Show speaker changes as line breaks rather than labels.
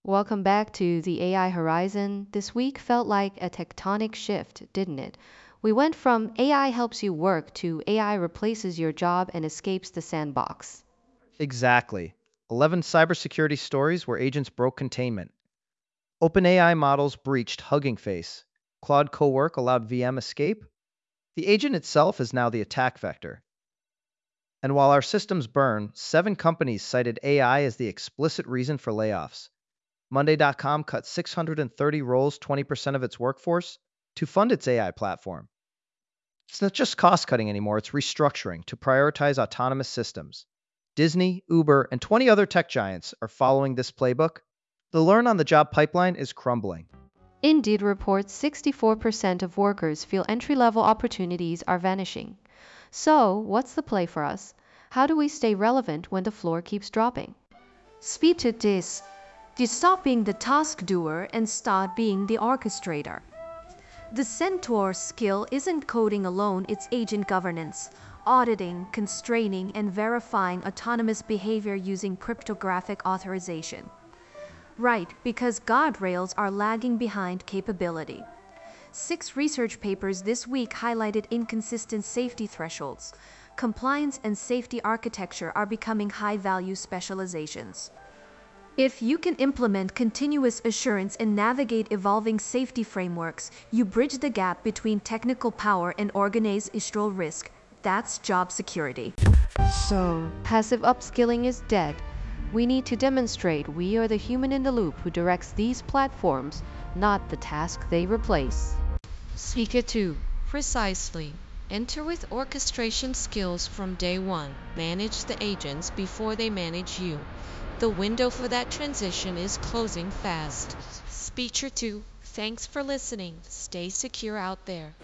Welcome back to the AI Horizon. This week felt like a tectonic shift, didn't it? We went from AI helps you work to AI replaces your job and escapes the sandbox.
Exactly. 11 cybersecurity stories where agents broke containment. OpenAI models breached Hugging Face. Claude Cowork allowed VM escape. The agent itself is now the attack vector. And while our systems burn, 7 companies cited AI as the explicit reason for layoffs. Monday.com cut 630 roles, 20% of its workforce, to fund its AI platform. It's not just cost cutting anymore, it's restructuring to prioritize autonomous systems. Disney, Uber, and 20 other tech giants are following this playbook. The learn on the job pipeline is crumbling.
Indeed reports 64% of workers feel entry level opportunities are vanishing. So, what's the play for us? How do we stay relevant when the floor keeps dropping?
Speed to this. To stop being the task doer and start being the orchestrator. The Centaur skill isn't coding alone, it's agent governance, auditing, constraining, and verifying autonomous behavior using cryptographic authorization. Right, because guardrails are lagging behind capability. 6 research papers this week highlighted inconsistent safety thresholds. Compliance and safety architecture are becoming high-value specializations. If you can implement continuous assurance and navigate evolving safety frameworks, you bridge the gap between technical power and organizational risk. That's job security.
So, passive upskilling is dead. We need to demonstrate we are the human in the loop who directs these platforms, not the task they replace.
Speaker 2. Precisely. Enter with orchestration skills from day one. Manage the agents before they manage you. The window for that transition is closing fast. Speaker 2. Thanks for listening. Stay secure out there.